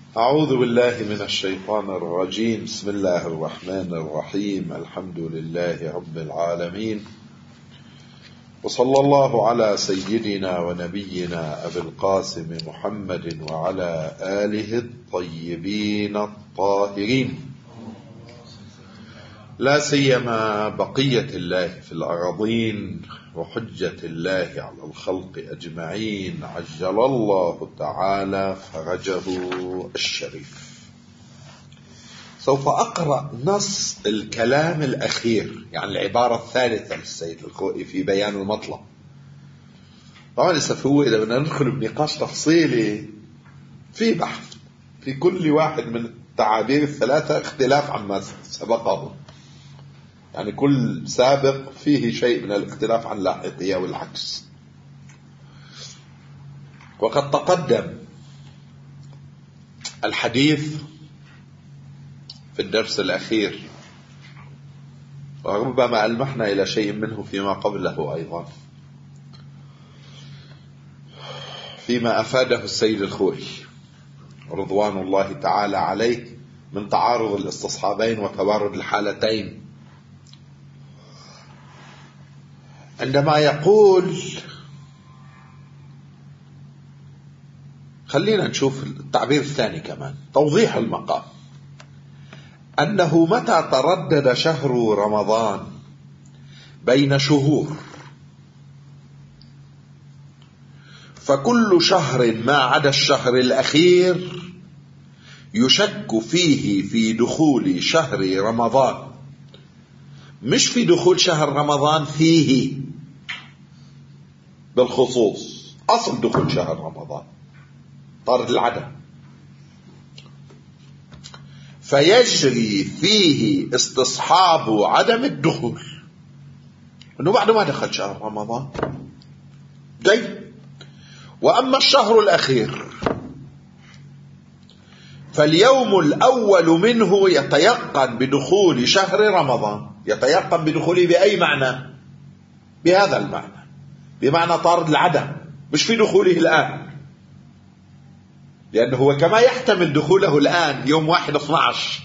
أعوذ بالله من الشيطان الرجيم. بسم الله الرحمن الرحيم. الحمد لله رب العالمين، وصلى الله على سيدنا ونبينا أبي القاسم محمد وعلى آله الطيبين الطاهرين، لا سيما بقية الله في الأراضين وحجة الله على الخلق أجمعين، عجل الله تعالى فرجه الشريف. سوف أقرأ نص الكلام الأخير، يعني العبارة الثالثة للسيد الخوئي في بيان المطلب. طبعا هو إذا بدنا ندخل بنقاش تفصيلي في بحث في كل واحد من التعابير الثلاثة اختلاف عما سبقه، يعني كل سابق فيه شيء من الاختلاف عن لاحقية والعكس. وقد تقدم الحديث في الدرس الأخير، وربما ألمحنا إلى شيء منه فيما قبله أيضا، فيما أفاده السيد الخوئي رضوان الله تعالى عليه من تعارض الاستصحابين وتوارد الحالتين، عندما يقول، خلينا نشوف التعبير الثاني كمان، توضيح المقام، أنه متى تردد شهر رمضان بين شهور فكل شهر ما عدا الشهر الأخير يشك فيه في دخول شهر رمضان، مش في دخول شهر رمضان فيه بالخصوص، أصل دخول شهر رمضان طرد العدم، فيجري فيه استصحاب عدم الدخول، أنه بعد ما دخل شهر رمضان جيد. وأما الشهر الأخير فاليوم الأول منه يتيقن بدخول شهر رمضان. يتيقن بدخوله بأي معنى؟ بهذا المعنى، بمعنى طارد العدم، مش في دخوله الآن، لأنه هو كما يحتمل دخوله الآن يوم 1/12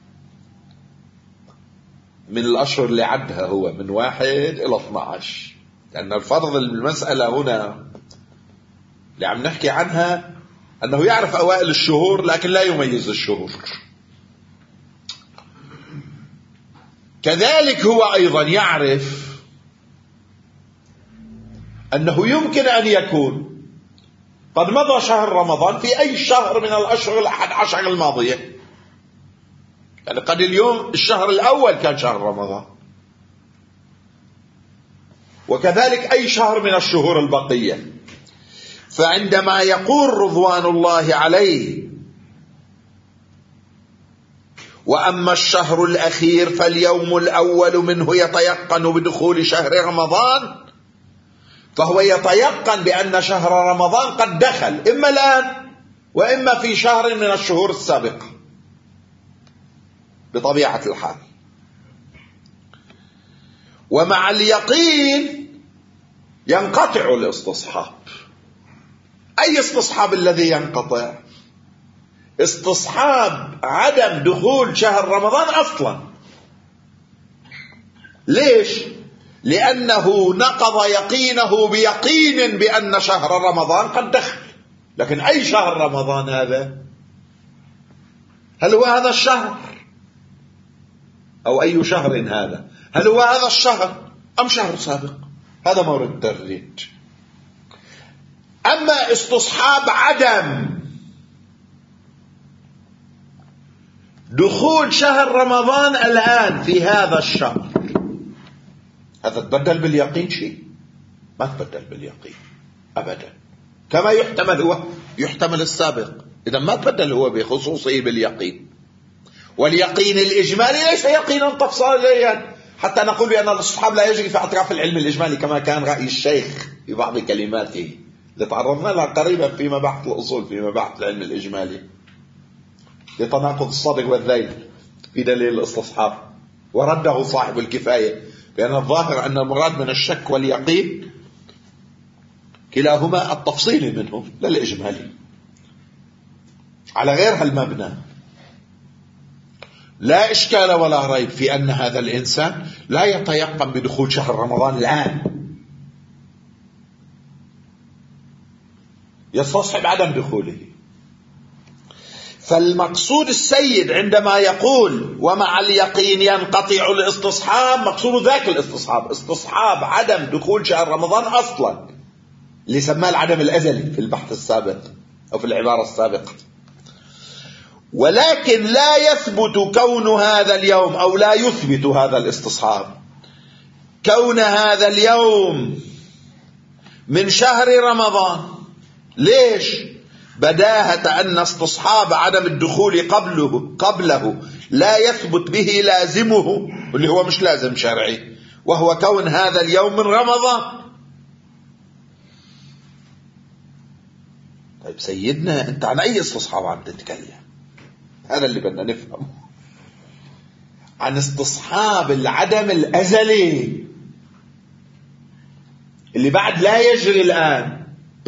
من الأشهر اللي عدها، هو من 1 إلى 12، لأن الفرض المسألة هنا اللي عم نحكي عنها أنه يعرف أوائل الشهور لكن لا يميز الشهور. كذلك هو أيضا يعرف أنه يمكن أن يكون قد مضى شهر رمضان في أي شهر من الأشهر 11 الماضية، يعني قد اليوم الشهر الأول كان شهر رمضان، وكذلك أي شهر من الشهور البقية. فعندما يقول رضوان الله عليه وأما الشهر الأخير فاليوم الأول منه يتيقن بدخول شهر رمضان، فهو يتيقن بأن شهر رمضان قد دخل، إما الآن وإما في شهر من الشهور السابقة بطبيعة الحال. ومع اليقين ينقطع الاستصحاب. أي استصحاب الذي ينقطع؟ استصحاب عدم دخول شهر رمضان أصلا. ليش؟ لأنه نقض يقينه بيقين بأن شهر رمضان قد دخل. لكن أي شهر رمضان هذا؟ هل هو هذا الشهر؟ أو أي شهر هذا؟ هل هو هذا الشهر أم شهر سابق؟ هذا مورد الترديد. أما استصحاب عدم دخول شهر رمضان الآن في هذا الشهر، هذا تبدل باليقين شيء؟ ما تبدل باليقين أبدا، كما يحتمل هو يحتمل السابق، إذا ما تبدل هو بخصوصه باليقين. واليقين الإجمالي ليس يقينا تفصيليا حتى نقول بأن الاستصحاب لا يجري في أطراف العلم الإجمالي كما كان رأي الشيخ في بعض كلماته اللي تعرضنا لها قريبا في مباحث الأصول، في مباحث العلم الإجمالي، لتناقض الصدق والذيل في دليل الاستصحاب، ورده صاحب الكفاية لأن الظاهر أن المراد من الشك واليقين كلاهما التفصيل منه لا الإجمالي. على غير هالمبنى لا إشكال ولا ريب في أن هذا الإنسان لا يتيقن بدخول شهر رمضان الآن، يستصحب عدم دخوله. فالمقصود السيد عندما يقول ومع اليقين ينقطع الاستصحاب، مقصود ذاك الاستصحاب، استصحاب عدم دخول شهر رمضان أصلا، اللي سماه العدم الأزلي في البحث السابق أو في العبارة السابقة. ولكن لا يثبت كون هذا اليوم، أو لا يثبت هذا الاستصحاب كون هذا اليوم من شهر رمضان. ليش؟ بداهة أن استصحاب عدم الدخول قبله لا يثبت به لازمه، اللي هو مش لازم شرعي، وهو كون هذا اليوم من رمضان. طيب سيدنا أنت عن أي استصحاب عم تتكلم؟ هذا اللي بدنا نفهمه، عن استصحاب العدم الأزلي اللي بعد لا يجري الآن.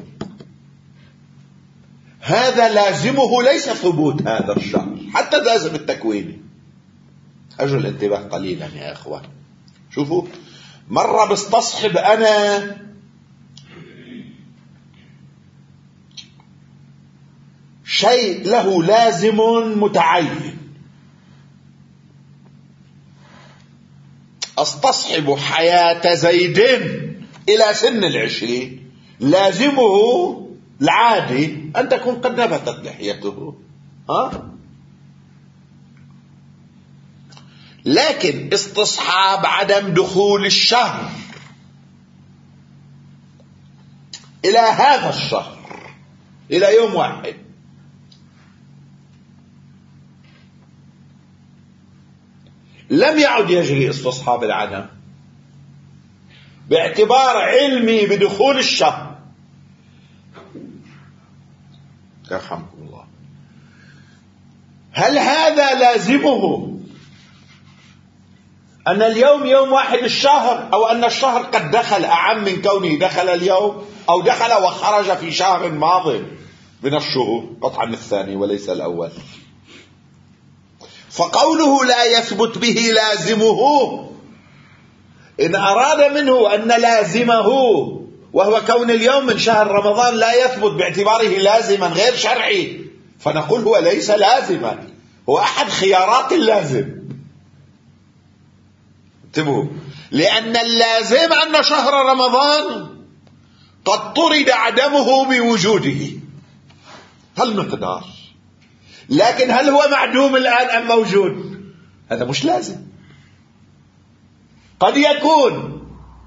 هذا لازمه ليس ثبوت هذا الشهر، حتى لازم التكويني. أجل الانتباه قليلا يا أخوان. شوفوا، مرة بستصحب أنا شيء له لازم متعين، استصحب حياة زيد إلى سن 20، لازمه العادي أن تكون قد نبتت لحيته، لكن استصحاب عدم دخول الشهر إلى هذا الشهر، إلى يوم واحد، لم يعد يجري استصحاب العدم باعتبار علمي بدخول الشهر. يرحمكم الله. هل هذا لازمه أن اليوم يوم واحد الشهر، أو أن الشهر قد دخل، أعم من كونه دخل اليوم أو دخل وخرج في شهر ماض من الشهور، قطعا الثاني وليس الأول. فقوله لا يثبت به لازمه، إن أراد منه أن لازمه وهو كون اليوم من شهر رمضان لا يثبت باعتباره لازما غير شرعي، فنقول هو ليس لازما، هو أحد خيارات اللازم. انتبهوا، لأن اللازم أن شهر رمضان قد طرد عدمه بوجوده هالمقدار، لكن هل هو معدوم الآن أم موجود؟ هذا مش لازم. قد يكون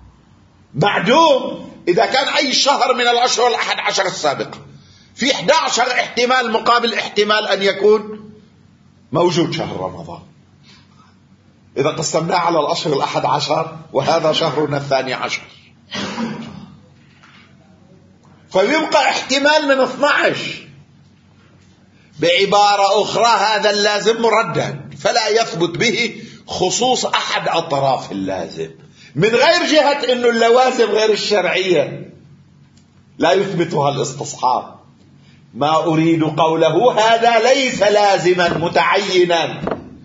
معدوم إذا كان أي شهر من الأشهر 11 السابقة، في 11 احتمال مقابل احتمال أن يكون موجود شهر رمضان، إذا قسمناه على الأشهر 11 وهذا شهرنا 12، فيبقى احتمال من 12. بعبارة أخرى هذا اللازم مردد، فلا يثبت به خصوص أحد أطراف اللازم، من غير جهة أنه اللوازم غير الشرعية لا يثبتها الاستصحاب. ما أريد قوله هذا ليس لازما متعينا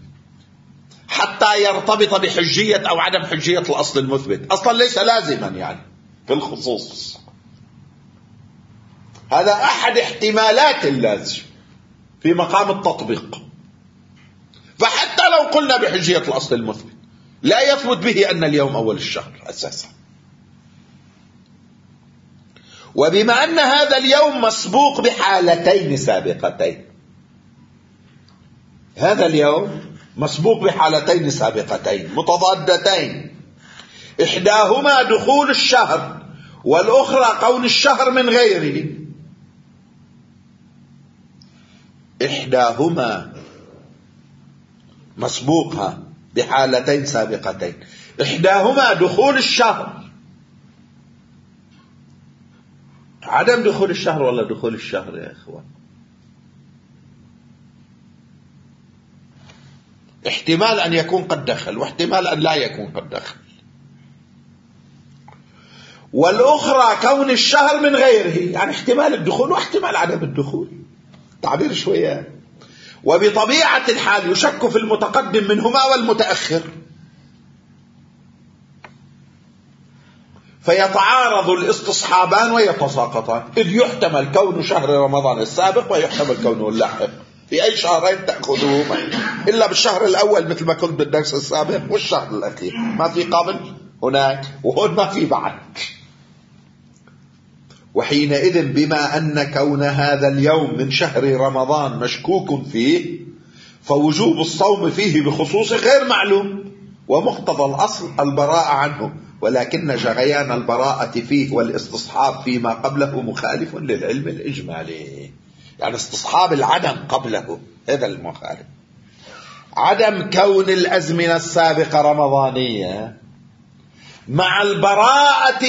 حتى يرتبط بحجية أو عدم حجية الأصل المثبت، أصلا ليس لازما يعني في الخصوص. هذا أحد احتمالات اللازم في مقام التطبيق. فحتى لو قلنا بحجية الأصل المثبت لا يثبت به أن اليوم أول الشهر أساسا. وبما أن هذا اليوم مسبوق بحالتين سابقتين، هذا اليوم مسبوق بحالتين سابقتين متضادتين، إحداهما دخول الشهر والأخرى كون الشهر من غيره. إحداهما مسبوقها بحالتين سابقتين، إحداهما دخول الشهر، عدم دخول الشهر ولا دخول الشهر يا إخوان؟ احتمال أن يكون قد دخل واحتمال أن لا يكون قد دخل. والأخرى كون الشهر من غيره، يعني احتمال الدخول واحتمال عدم الدخول. تعبير شوية. وبطبيعة الحال يشك في المتقدم منهما والمتأخر، فيتعارض الاستصحابان ويتساقطان، إذ يحتمل كون شهر رمضان السابق ويحتمل كونه اللاحق. في أي شهرين تأخذهما إلا بالشهر الأول مثل ما كنت بالدرس السابق، والشهر الأخير ما في قبل هناك، وهون ما في بعد. وحينئذ بما أن كون هذا اليوم من شهر رمضان مشكوك فيه، فوجوب الصوم فيه بخصوص غير معلوم، ومقتضى الأصل البراءة عنه، ولكن جريان البراءة فيه والاستصحاب فيما قبله مخالف للعلم الإجمالي. يعني استصحاب العدم قبله هذا المخالف. عدم كون الأزمنة السابقة رمضانية مع البراءة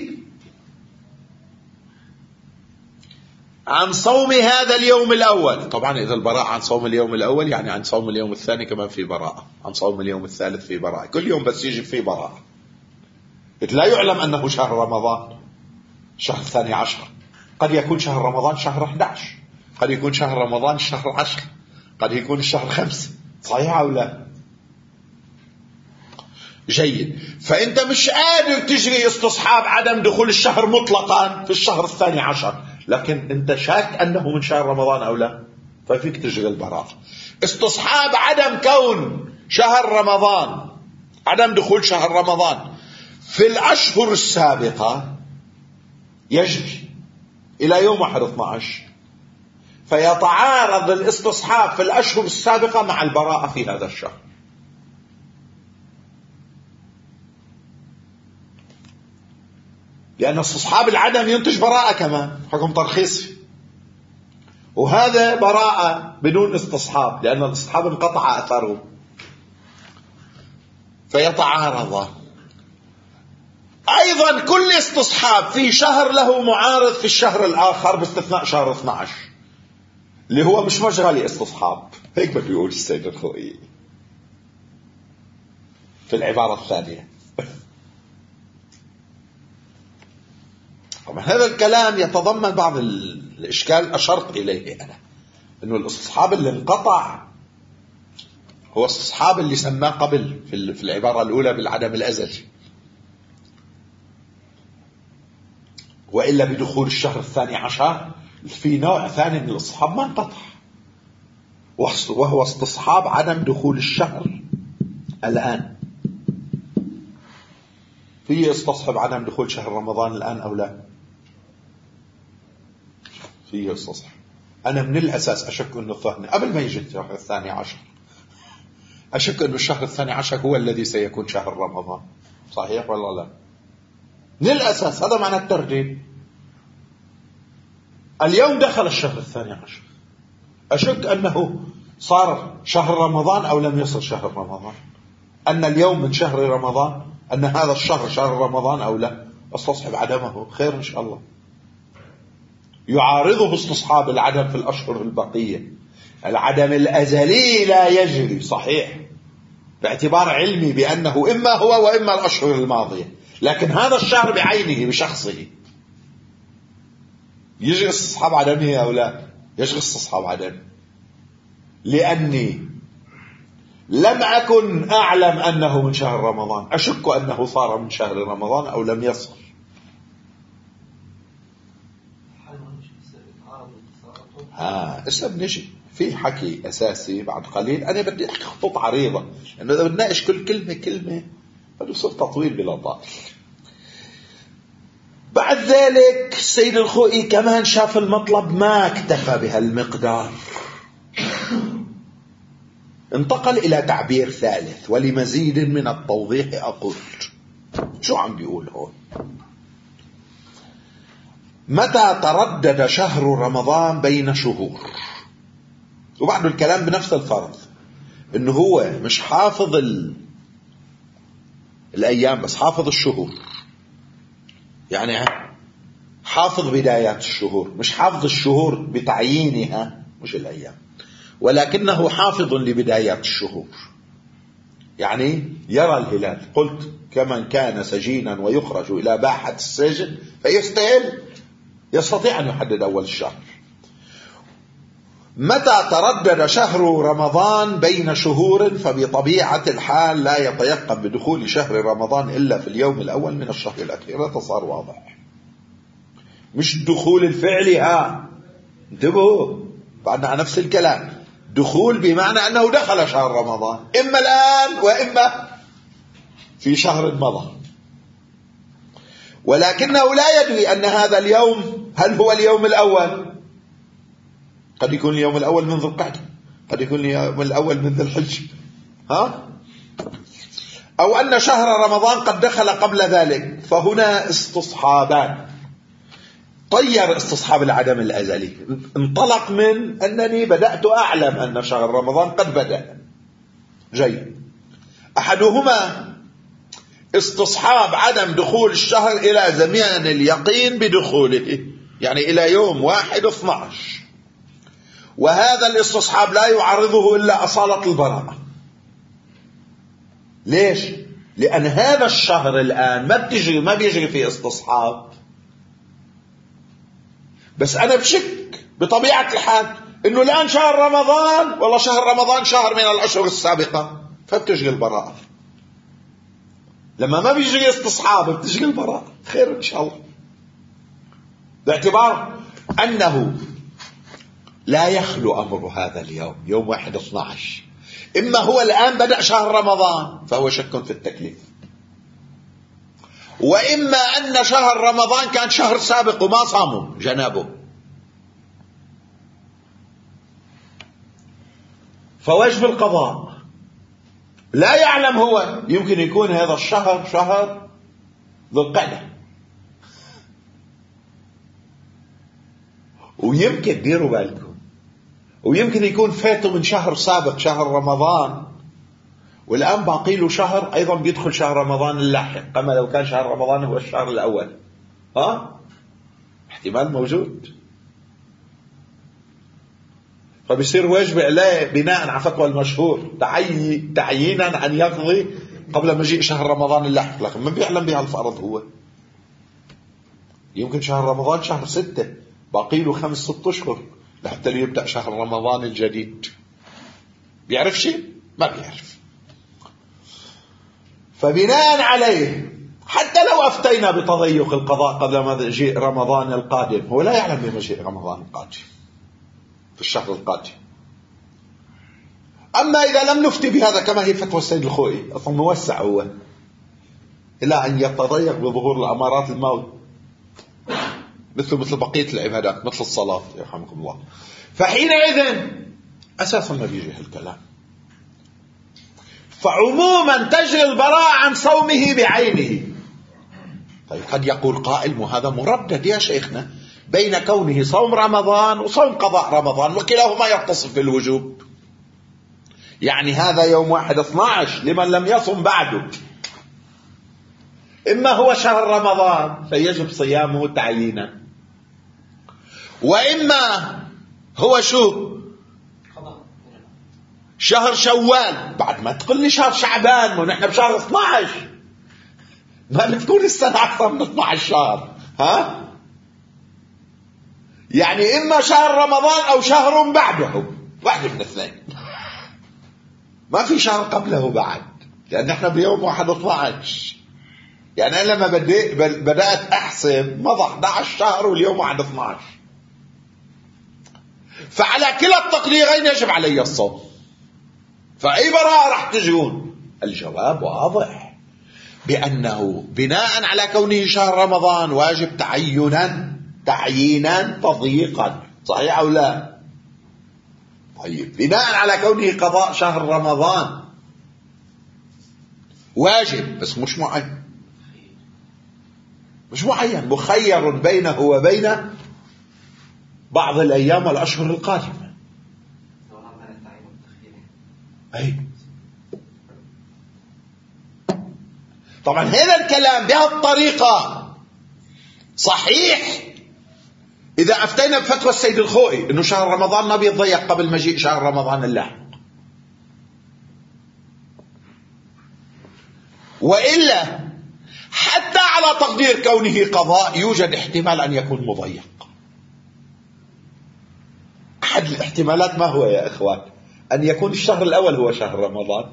عن صوم هذا اليوم الأول. طبعا إذا البراءة عن صوم اليوم الأول يعني عن صوم اليوم الثاني كمان في براءة، عن صوم اليوم الثالث في براءة، كل يوم بس يجي في براءة. إذ لا يعلم أنه شهر رمضان شهر 12، قد يكون شهر رمضان شهر 11، قد يكون شهر رمضان شهر 10، قد يكون الشهر 5. صحيح أو لا؟ جيد. فأنت مش قادر تجري استصحاب عدم دخول الشهر مطلقا في الشهر 12، لكن أنت شاك أنه من شهر رمضان أو لا، ففيك تجري البراءة. استصحاب عدم كون شهر رمضان، عدم دخول شهر رمضان في الأشهر السابقة يجري إلى يوم 1/12، فيتعارض الاستصحاب في الأشهر السابقة مع البراءة في هذا الشهر. لأن استصحاب العدم ينتج براءة كمان، حكم ترخيصي، وهذا براءة بدون استصحاب لأن الاستصحاب انقطع أثره، فيتعارض. أيضا كل استصحاب في شهر له معارض في الشهر الآخر باستثناء شهر 12 اللي هو مش مشغل استصحاب، هيك بده يقول السيد الخوئي في العبارة الثانية. طبعا هذا الكلام يتضمن بعض الإشكال أشرت إليه أنا، إنه الاستصحاب اللي انقطع هو استصحاب اللي سماه قبل في العبارة الأولى بالعدم الأزلي، وإلا بدخول الشهر 12 في نوع ثاني من الاستصحاب ما انقطع، وهو استصحاب عدم دخول الشهر الآن. في استصحب عدم دخول شهر رمضان الآن أو لا؟ فيه استصحب. أنا من الأساس أشك أنه الثاني قبل ما يجي الشهر 12، أشك أنه الشهر 12 هو الذي سيكون شهر رمضان. صحيح ولا لا؟ من الأساس هذا معنى الترجيح. اليوم دخل الشهر 12، أشك أنه صار شهر رمضان أو لم يصل شهر رمضان، أن اليوم من شهر رمضان، أن هذا الشهر شهر رمضان أو لا. استصحب عدمه خير إن شاء الله. يعارضه استصحاب العدم في الأشهر البقية. العدم الأزلي لا يجري صحيح باعتبار علمي بأنه إما هو وإما الأشهر الماضية، لكن هذا الشهر بعينه بشخصه يجري استصحاب عدمه أو لا؟ يجري استصحاب عدمه، لأني لم أكن أعلم أنه من شهر رمضان، أشك أنه صار من شهر رمضان أو لم يصل. اسا بنجي في حكي أساسي بعد قليل. أنا بدي أحكي خطوط عريضة، لأنه إذا بنناقش كل كلمة بده يصير تطويل بلا طائل. بعد ذلك السيد الخوئي كمان شاف المطلب ما اكتفى بهالمقدار، انتقل إلى تعبير ثالث. ولمزيد من التوضيح أقول شو عم بيقول هون. متى تردد شهر رمضان بين شهور، وبعد الكلام بنفس الفرض انه هو مش حافظ الايام بس حافظ الشهور، يعني حافظ بدايات الشهور، مش حافظ الشهور بتعيينها مش الايام، ولكنه حافظ لبدايات الشهور. يعني يرى الهلال، قلت كمن كان سجينا ويخرج إلى باحة السجن فيستهل، يستطيع أن يحدد أول الشهر. متى تردد شهر رمضان بين شهور فبطبيعة الحال لا يتيقن بدخول شهر رمضان إلا في اليوم الأول من الشهر الأخير. هذا صار واضح، مش الدخول الفعلي. انتبهوا، بعدنا على نفس الكلام. دخول بمعنى أنه دخل شهر رمضان، إما الآن وإما في شهر مضى، ولكنه لا يدري أن هذا اليوم هل هو اليوم الأول. قد يكون اليوم الأول من ذي القعدة، قد يكون اليوم الأول من ذي الحجة، أو أن شهر رمضان قد دخل قبل ذلك. فهنا استصحابان. طير استصحاب العدم الأزلي، انطلق من أنني بدأت أعلم أن شهر رمضان قد بدأ. جيد. أحدهما استصحاب عدم دخول الشهر إلى زمان اليقين بدخوله، يعني إلى يوم 1/12، وهذا الاستصحاب لا يعرضه إلا أصالة البراءة. ليش؟ لأن هذا الشهر الآن ما بيجري فيه استصحاب، بس أنا بشك بطبيعة الحال إنه الآن شهر رمضان، والله شهر رمضان شهر من الأشهر السابقة، فبتجري البراءة. لما ما بيجري استصحاب بتجري البراءة. خير إن شاء الله، باعتبار أنه لا يخلو أمر هذا اليوم، يوم 1/12، إما هو الآن بدأ شهر رمضان فهو شك في التكليف، وإما أن شهر رمضان كان شهر سابق وما صاموا جنابه، فواجب القضاء. لا يعلم هو، يمكن يكون هذا الشهر شهر ذو القعدة، ويمكن ديروا بالكم، ويمكن يكون فاته من شهر سابق شهر رمضان، والآن باقي له شهر أيضا بيدخل شهر رمضان اللاحق، كما لو كان شهر رمضان هو الشهر الأول. احتمال موجود. فبيصير واجب عليه بناء على فتوى المشهور تعيينا أن يقضي قبل مجيء شهر رمضان اللاحق، لكن ما بيعلم بها الفرض. هو يمكن شهر رمضان شهر 6، باقي له 5-6 أشهر لحتى يبدأ شهر رمضان الجديد. بيعرف شيء؟ ما بيعرف. فبناء عليه حتى لو أفتينا بتضيق القضاء قبل مجيء رمضان القادم، هو لا يعلم بمجيء رمضان القادم في الشهر القادم. أما إذا لم نفتي بهذا كما هي فتوى السيد الخوئي، أصلا موسع هو إلى أن يتضيق بظهور الأمارات الموت، مثل بقية العبادات، مثل الصلاة يرحمكم الله. فحينئذ أساسا ما بيجي هالكلام. فعموما تجري البراءة عن صومه بعينه. طيب قد يقول قائل وهذا مردد يا شيخنا بين كونه صوم رمضان وصوم قضاء رمضان، وكلاهما يتصف بالوجوب. يعني هذا يوم 1/12 لمن لم يصم بعده، إما هو شهر رمضان فيجب صيامه تعيينا، وإما هو شهر شوال. بعد ما تقول لي شهر شعبان ونحن بشهر 12، ما بتكون السنة أكثر من 12 شهر. يعني إما شهر رمضان أو شهر بعده، واحد من الاثنين، ما في شهر قبله بعد، لأن نحن بيوم 1/12. يعني أنا لما بدأت أحسب مضى 11 شهر واليوم 1/12، فعلى كلا التقديرين يجب علي الصوم. فأي براءة راح تجون؟ الجواب واضح، بأنه بناء على كونه شهر رمضان واجب تعيينا تضييقا، صحيح أو لا؟ طيب بناء على كونه قضاء شهر رمضان واجب، بس مش معين، مخير بينه وبين بعض الأيام والأشهر القادمة. أي طبعا هذا الكلام بهالطريقة صحيح إذا أفتينا بفتوى السيد الخوئي إنه شهر رمضان ما بيتضيق قبل مجيء شهر رمضان اللاحق، وإلا حتى على تقدير كونه قضاء يوجد احتمال أن يكون مضيق. أحد الاحتمالات ما هو يا إخوان؟ أن يكون الشهر الأول هو شهر رمضان.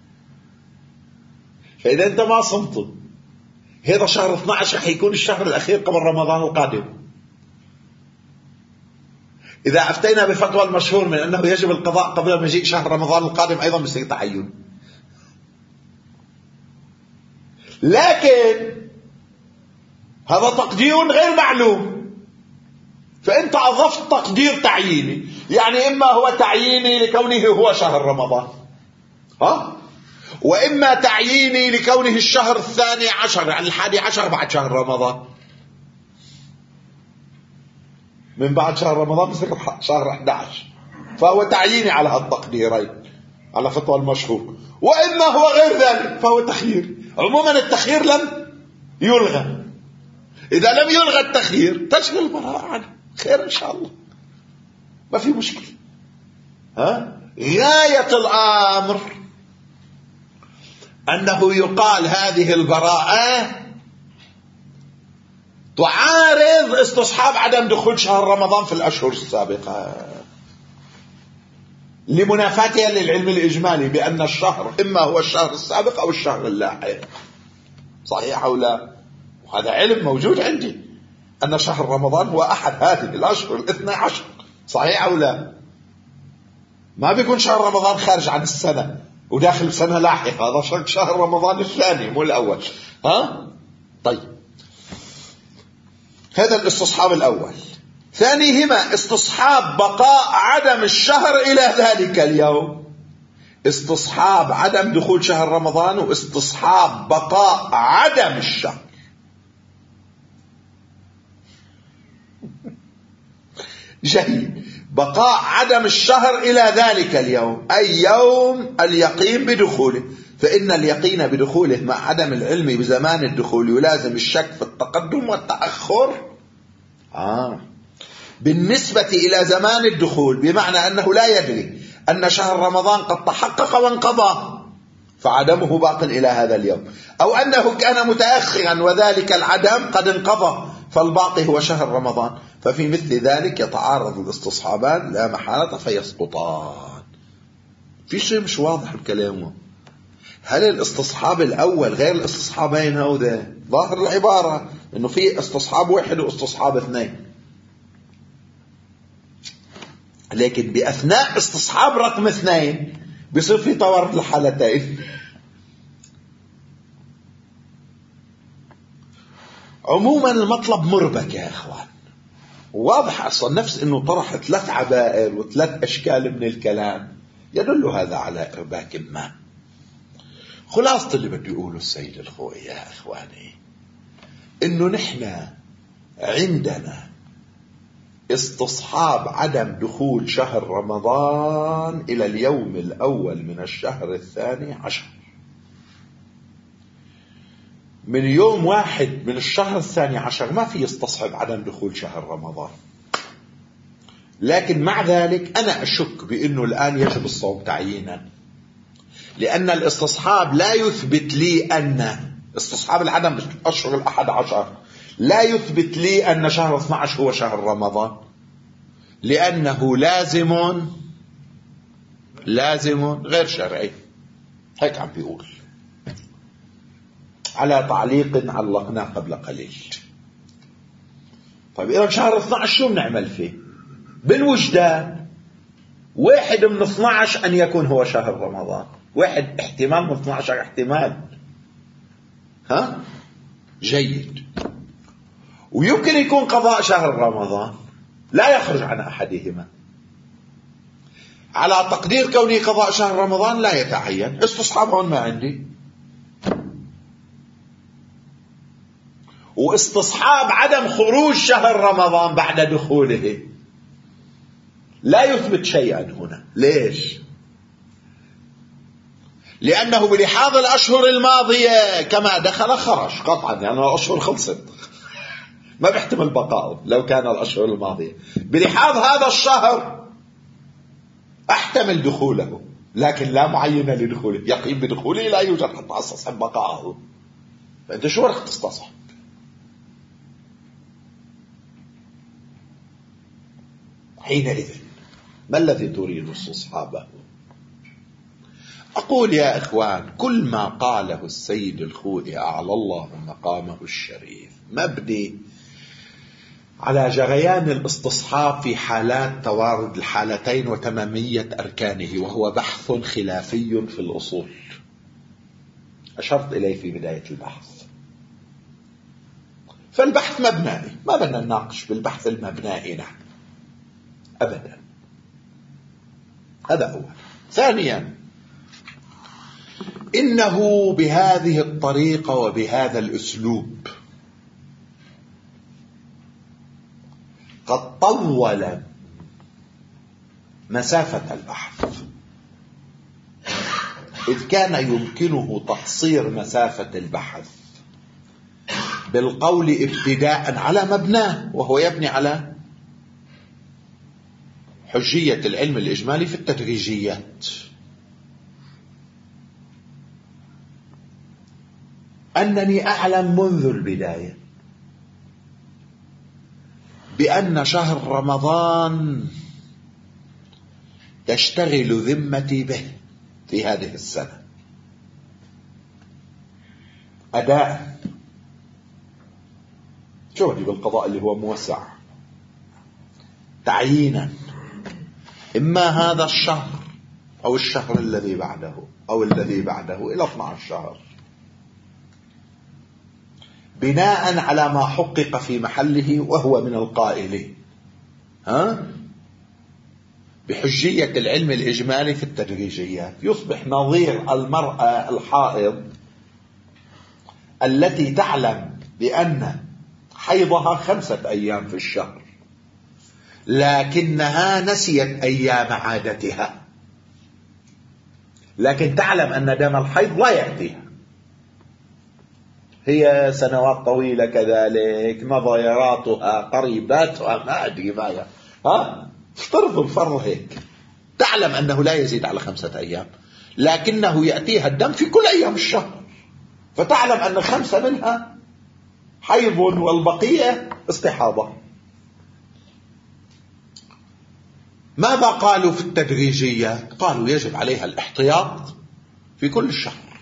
فإذا أنت ما صمت هذا شهر 12 رح يكون الشهر الأخير قبل رمضان القادم. إذا أفتينا بفتوى المشهور من أنه يجب القضاء قبل مجيء شهر رمضان القادم أيضا بيصير تعين. لكن هذا تقدير غير معلوم، فأنت أضفت تقدير تعييني، يعني إما هو تعييني لكونه هو شهر رمضان، وإما تعييني لكونه الشهر 12 يعني 11 بعد شهر رمضان. من بعد شهر رمضان بصير شهر 11، فهو تعييني على هالتقديرين على فتوى المشهور. وإما هو غير ذلك فهو تخيير. عموما التخيير لم يلغى. إذا لم يلغى التخيير تشغل البراءة عنه، خير إن شاء الله، ما في مشكلة. غاية الأمر أنه يقال هذه البراءة تعارض استصحاب عدم دخول شهر رمضان في الأشهر السابقة، لمنافاتها للعلم الإجمالي بأن الشهر إما هو الشهر السابق أو الشهر اللاحق. صحيح أو لا؟ وهذا علم موجود عندي أن شهر رمضان هو أحد هذه الأشهر 12. صحيح أو لا؟ ما بيكون شهر رمضان خارج عن السنة وداخل سنة لاحقة، هذا شهر رمضان الثاني مو الأول. طيب، هذا الاستصحاب الأول. ثانيهما استصحاب بقاء عدم الشهر إلى ذلك اليوم. استصحاب عدم دخول شهر رمضان واستصحاب بقاء عدم الشهر. جيد. بقاء عدم الشهر إلى ذلك اليوم، أي يوم اليقين بدخوله، فإن اليقين بدخوله مع عدم العلم بزمان الدخول يلازم الشك في التقدم والتأخر بالنسبة إلى زمان الدخول، بمعنى أنه لا يدري أن شهر رمضان قد تحقق وانقضى فعدمه باق إلى هذا اليوم، أو أنه كان متأخرا وذلك العدم قد انقضى فالباقي هو شهر رمضان. ففي مثل ذلك يتعارض الاستصحابان لا محالة فيسقطان. في شيء مش واضح بكلامه. هل الاستصحاب الأول غير الاستصحابين هذا؟ ظاهر العبارة أنه في استصحاب واحد واستصحاب اثنين، لكن بأثناء استصحاب رقم 2 بيصير في توارد الحالتين. عموما المطلب مربك يا اخوان، واضح اصلا نفس انه طرح 3 عبائر و3 اشكال من الكلام يدل هذا على ارباك ما. خلاصة اللي بده يقوله السيد الخوي يا اخواني انه نحن عندنا استصحاب عدم دخول شهر رمضان الى اليوم الاول من الشهر 12، من يوم 1 من الشهر 12 ما في يستصحب عدم دخول شهر رمضان. لكن مع ذلك أنا أشك بأنه الآن يجب الصوم تعيينا، لأن الاستصحاب لا يثبت لي أن استصحاب العدم أشهر 11 لا يثبت لي أن شهر 12 هو شهر رمضان، لأنه لازم غير شرعي. هيك عم بيقول على تعليق علقناه قبل قليل. طيب إذا شهر 12 شو بنعمل فيه؟ بالوجدان 1 من 12 أن يكون هو شهر رمضان، 1 احتمال من 12 احتمال. جيد. ويمكن يكون قضاء شهر رمضان لا يخرج عن أحدهما، على تقدير كونه قضاء شهر رمضان لا يتعين. استصحاب هون ما عندي، واستصحاب عدم خروج شهر رمضان بعد دخوله لا يثبت شيئا هنا. ليش؟ لأنه بلحاظ الأشهر الماضية كما دخل خرج قطعا، يعني الأشهر خلصت ما بيحتمل بقاءه لو كان الأشهر الماضية. بلحاظ هذا الشهر أحتمل دخوله، لكن لا معين لدخوله، يقين بدخوله لا يوجد حتى أستصحب بقاءه. فأنت شو رح تستصحب؟ حينئذ ما الذي تريد استصحابه؟ أقول يا إخوان، كل ما قاله السيد الخوئي أعلى الله مقامه الشريف مبني على جريان الاستصحاب في حالات توارد الحالتين وتمامية أركانه، وهو بحث خلافي في الأصول أشرت إليه في بداية البحث. فالبحث مبنائي، ما بدنا نناقش بالبحث المبنائي نحن أبدا. هذا أول. ثانيا، إنه بهذه الطريقة وبهذا الأسلوب قد طول مسافة البحث، إذ كان يمكنه تقصير مسافة البحث بالقول ابتداء على مبناه، وهو يبني على حجية العلم الإجمالي في التدريجيات. أنني أعلم منذ البداية بأن شهر رمضان تشتغل ذمتي به في هذه السنة أداء شغلي بالقضاء اللي هو موسع، تعيينا، إما هذا الشهر أو الشهر الذي بعده أو الذي بعده إلى 12 شهر، بناء على ما حقق في محله، وهو من القائلين بحجية العلم الإجمالي في التدريجيات. يصبح نظير المرأة الحائض التي تعلم بأن حيضها 5 أيام في الشهر، لكنها نسيت أيام عادتها، لكن تعلم أن دم الحيض لا يأتيها، هي سنوات طويلة كذلك، نظيراتها قريباتها ما أدري ماذا، افترض الفرض هيك، تعلم أنه لا يزيد على 5 أيام، لكنه يأتيها الدم في كل أيام الشهر، فتعلم أن 5 منها حيض والبقية استحاضة. ماذا قالوا في التدريجيات؟ قالوا يجب عليها الاحتياط في كل الشهر،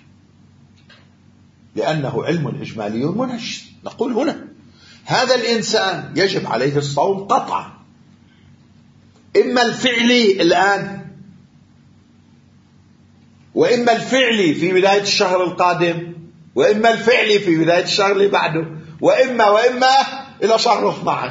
لأنه علم إجمالي منجز. نقول هنا هذا الإنسان يجب عليه الصوم قطعا، إما الفعلي الآن، وإما الفعلي في بداية الشهر القادم، وإما الفعلي في بداية الشهر اللي بعده، وإما إلى شهر 12.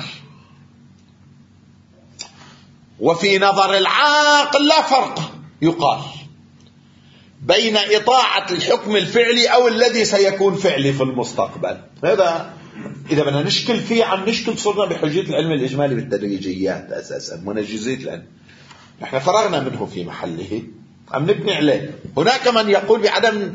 وفي نظر العاقل لا فرق يقال بين إطاعة الحكم الفعلي أو الذي سيكون فعلي في المستقبل. هذا إذا بدنا نشكل فيه عم نشكل صرنا بحجية العلم الإجمالي بالتدريجيات أساسا، منجزية العلم نحن فرغنا منه في محله، عم نبني عليه. هناك من يقول بعدم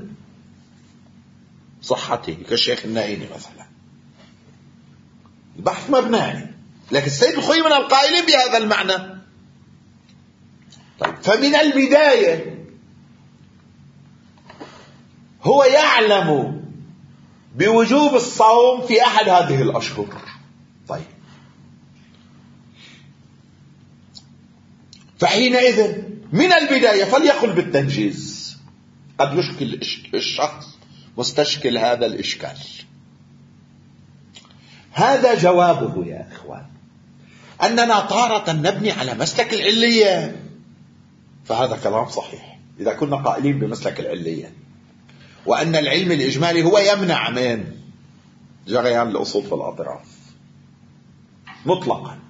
صحته كالشيخ النائيني مثلا، البحث مبنائي، لكن السيد الخوئي من القائلين بهذا المعنى. طيب، فمن البداية هو يعلم بوجوب الصوم في أحد هذه الأشهر. طيب، فحينئذ من البداية فليقل بالتنجيز. قد يشكل الشخص مستشكل هذا الإشكال. هذا جوابه يا إخوان، أننا تارة نبني على مسلك العلية، فهذا كلام صحيح إذا كنا قائلين بمسلك العلية، وأن العلم الإجمالي هو يمنع من جريان الأصول في الأطراف مطلقا.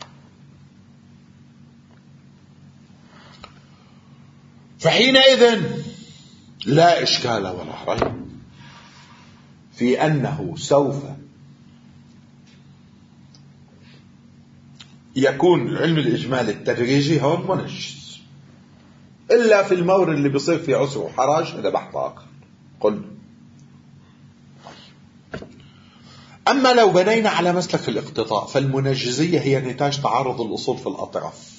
فحينئذ لا إشكال ولا ريب في أنه سوف يكون العلم الإجمالي التدريجي هون منجز، إلا في المورد اللي بيصير فيه عسر وحراج، هذا بحث آخر قلنا. أما لو بنينا على مسلك الاقتضاء فالمنجزية هي نتاج تعارض الأصول في الأطراف،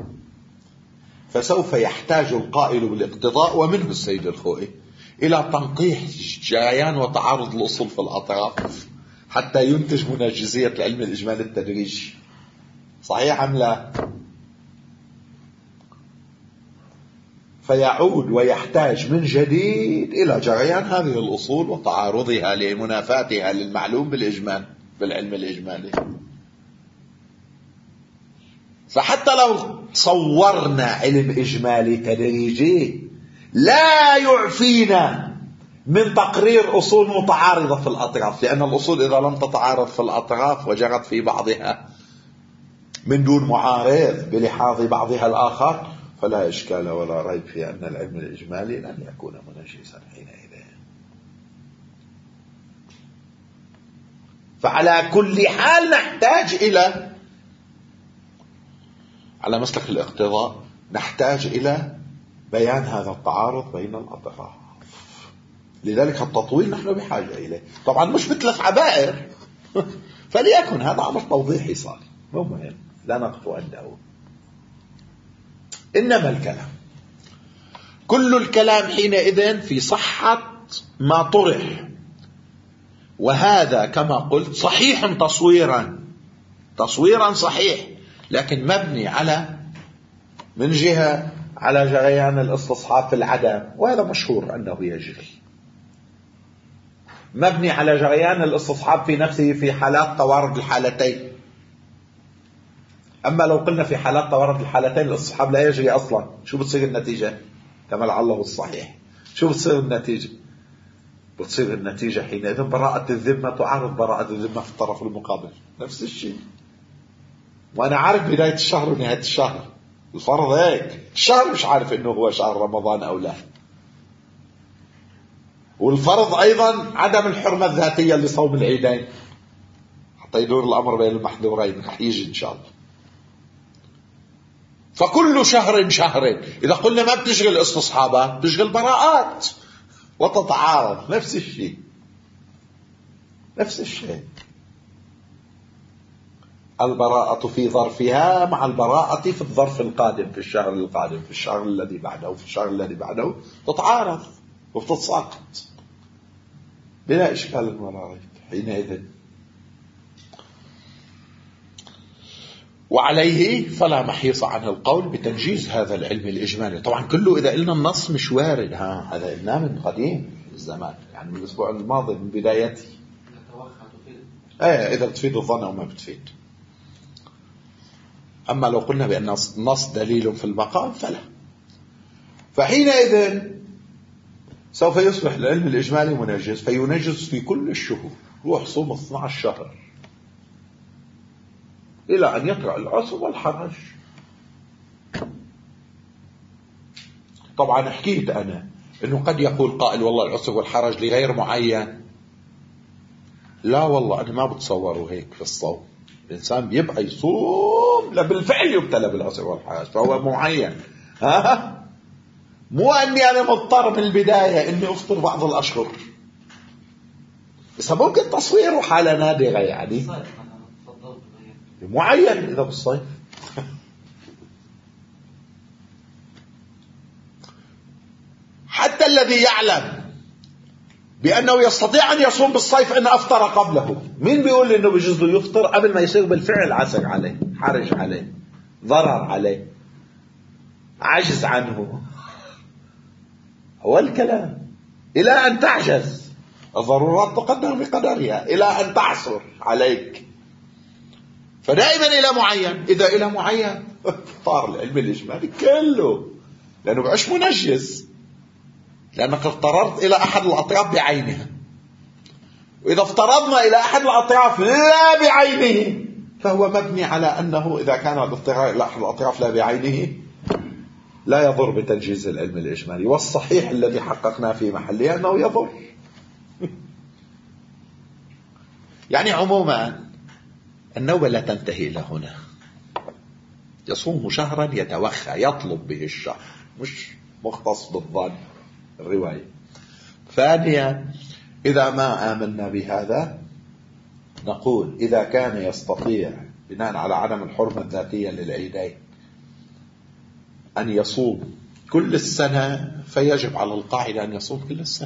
فسوف يحتاج القائل بالاقتضاء ومنه السيد الخوئي إلى تنقيح جريان وتعارض الأصول في الأطراف حتى ينتج منجزية العلم الإجمالي التدريجي. صحيح أم لا؟ فيعود ويحتاج من جديد إلى جريان هذه الأصول وتعارضها لمنافاتها للمعلوم بالإجمال بالعلم الإجمالي. فحتى لو صورنا علم إجمالي تدريجي لا يعفينا من تقرير أصول متعارضة في الأطراف، لأن الأصول إذا لم تتعارض في الأطراف وجرت في بعضها من دون معارض بلحاظ بعضها الآخر فلا إشكال ولا ريب في أن العلم الإجمالي لن يكون منجسا حينئذ. فعلى كل حال نحتاج إلى، على مسلك الاقتضاء نحتاج إلى بيان هذا التعارض بين الأطراف. لذلك التطويل نحن بحاجة إليه، طبعا مش بثلاث عبائر فليكن هذا أمر توضيحي صار مو مهم لا نقف عنده. إنما الكلام كل الكلام حينئذ في صحة ما طرح، وهذا كما قلت صحيح تصويرا صحيح، لكن مبني على من جهة على جريان الاستصحاب في العدم، وهذا مشهور أنه يجري، مبني على جريان الاستصحاب في نفسه في حالات توارد الحالتين. أما لو قلنا في حالات توارد الحالتين الاستصحاب لا يجري أصلا، شو بتصير النتيجة؟ كما لعله الصحيح شو بتصير النتيجة؟ بتصير النتيجة حينئذ براءة الذمة تعارض براءة الذمة في الطرف المقابل، نفس الشيء. وأنا عارف بداية الشهر ونهاية الشهر، الفرض هيك، الشهر مش عارف إنه هو شهر رمضان أو لا، والفرض أيضا عدم الحرمة الذاتية لصوم العيدين حتى يدور الأمر بين المحذورين، رح يجي إن شاء الله. فكل شهر إذا قلنا ما بتشغل استصحابات بتشغل براءات وتتعارض، نفس الشيء. البراءة في ظرفها مع البراءة في الظرف القادم، في الشهر القادم، في الشهر الذي بعده، في الشهر الذي بعده، تتعارض وتتساقط بلا إشكال ولا ريب حينئذ. وعليه فلا محيص عن القول بتنجيز هذا العلم الإجمالي. طبعا كله إذا قلنا النص مش وارد، هذا قلناه من قديم الزمان، يعني من الأسبوع الماضي من بدايته. إذا بتفيد الظن أو ما بتفيد. أما لو قلنا بأن النص دليل في المقام فلا، فحينئذ سوف يصبح العلم الإجمالي منجز، فينجز في كل الشهور. روح صوم 12 شهر إلى أن يقرأ العسر والحرج. طبعا حكيت أنا أنه قد يقول قائل والله العسر والحرج لغير معين. لا والله أنا ما بتصوره هيك في الصوم، الإنسان بيبقى يصوم بالفعل يبتلى بالعسر والحرج فهو معين. مو أني أنا مضطر من البداية أني أفطر بعض الأشهر، بس ممكن تصويره حالة نادرة يعني معين إذا بالصيف. حتى الذي يعلم بأنه يستطيع أن يصوم بالصيف إن أفطر قبله، مين بيقول إنه بيجوز له يفطر قبل ما يصير بالفعل عسر عليه، حرج عليه، ضرر عليه، عجز عنه؟ هو الكلام إلى أن تعجز، الضرورات تقدر بقدرها، إلى أن تعسر عليك. فدائما إلى معين، إذا إلى معين طار العلم الإجمالي كله، لأنه بعش منجز، لأنك اضطررت إلى أحد الأطراف بعينها. وإذا افترضنا إلى أحد الأطراف لا بعينه فهو مبني على أنه إذا كان الاضطرار إلى أحد الأطراف لا بعينه لا يضر بتنجيز العلم الإجمالي. والصحيح الذي حققنا في محله أنه يضر. يعني عموما النوبة لا تنتهي إلى هنا. يصوم شهرا يتوخى يطلب به الشهر، مش مختص بالظن الرواية. ثانيا إذا ما آمنا بهذا نقول إذا كان يستطيع بناء على عدم الحرمة الذاتية للعيدين أن يصوم كل السنة فيجب على القاعدة أن يصوم كل السنة.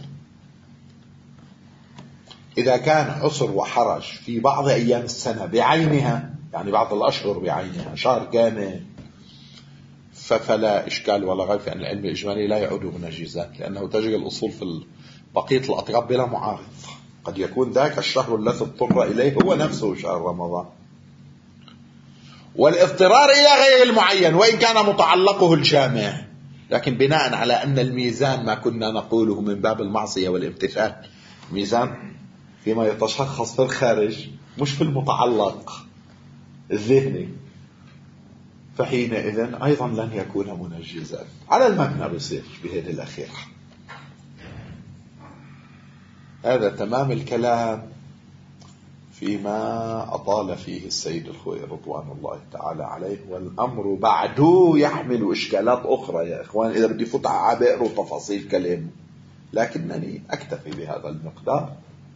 إذا كان عسر وحرج في بعض أيام السنة بعينها، يعني بعض الأشهر بعينها شهر كامل، فلا إشكال ولا غير في أن العلم الإجمالي لا يعود منجزات، لأنه تجري الأصول في بقية الأطراف بلا معارض. قد يكون ذاك الشهر الذي اضطر إليه هو نفسه شهر رمضان. والاضطرار إلى غير المعين وإن كان متعلقه الجامع، لكن بناء على أن الميزان ما كنا نقوله من باب المعصية والامتثال، ميزان فيما يتشخص في الخارج مش في المتعلق الذهني، فحينئذ أيضا لن يكون منجزا. على المبنى بيصير بهذه الأخيرة. هذا تمام الكلام فيما أطال فيه السيد الخوئي رضوان الله تعالى عليه. والأمر بعده يحمل إشكالات أخرى يا إخوان، إذا بدي فوت على عبائر وتفاصيل كلام، لكنني أكتفي بهذا المقدار.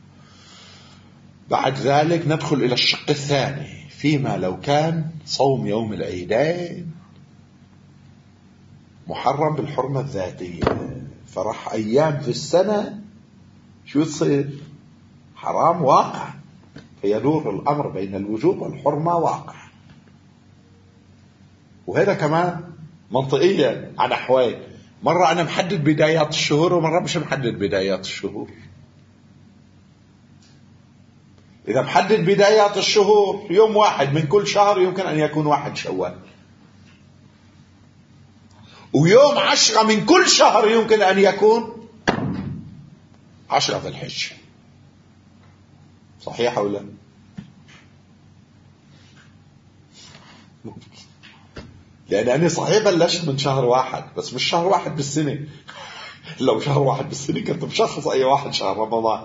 بعد ذلك ندخل إلى الشق الثاني، فيما لو كان صوم يوم العيدين محرم بالحرمة الذاتية، فرح أيام في السنة شو تصير؟ حرام واقع، فيدور الأمر بين الوجوب والحرمة واقع. وهذا كمان منطقيا عن أحوال، مرة أنا محدد بدايات الشهور ومرة مش محدد بدايات الشهور. إذا محدد بدايات الشهور يوم واحد من كل شهر يمكن أن يكون 1 شوال، ويوم 10 من كل شهر يمكن أن يكون 10 ذي الحجة. صحيح أو لا؟ لأن صحيح بلشت من شهر واحد، بس مش شهر واحد بالسنة. لو شهر واحد بالسنة كنت بشخص أي واحد شهر رمضان.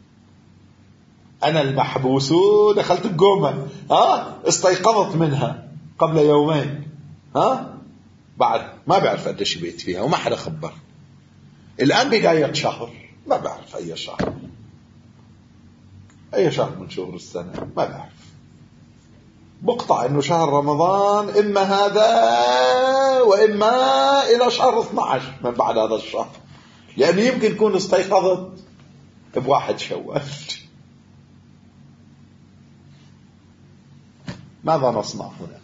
أنا المحبوس دخلت بقومة، استيقظت منها قبل يومين، بعد ما بعرف قديش بيت فيها وما حدا خبر. الآن بداية شهر، ما بعرف أي شهر من شهور السنة، ما بعرف. بقطع إنه شهر رمضان إما هذا وإما إلى شهر 12 من بعد هذا الشهر، لأنه يمكن يكون استيقظت ب1 شوال. ماذا نصنع هنا؟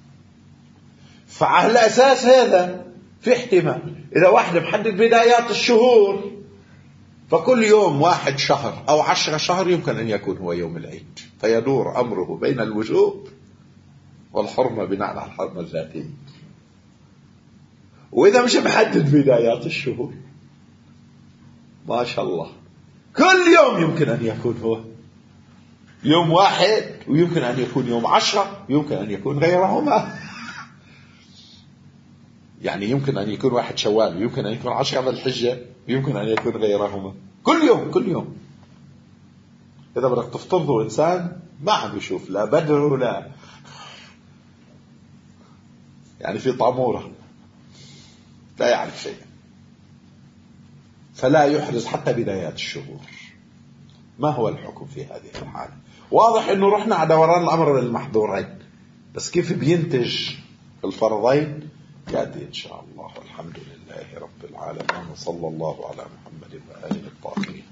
فعلى الأساس هذا في احتمال إذا واحد محدد بدايات الشهور، فكل يوم 1 شهر أو 10 شهر يمكن أن يكون هو يوم العيد، فيدور أمره بين الوجوب والحرمة بناء على الحرمة الذاتية. وإذا مش محدد بدايات الشهور، ما شاء الله كل يوم يمكن أن يكون هو يوم 1، ويمكن أن يكون يوم 10، ويمكن أن يكون غيرهما. يعني يمكن أن يكون 1 شوال، ويمكن أن يكون 10 ذي الحجة، ويمكن أن يكون غيرهما. كل يوم. إذا بدك تفترضوا إنسان ما عم يشوف لا بدر ولا يعني في طامورة، لا يعرف شيء، فلا يحرز حتى بدايات الشهور. ما هو الحكم في هذه الحالة؟ واضح انه رحنا على دوران الامر للمحظورين، بس كيف بينتج الفرضين يأتي ان شاء الله. والحمد لله رب العالمين، وصلى الله على محمد وآله الطاهرين.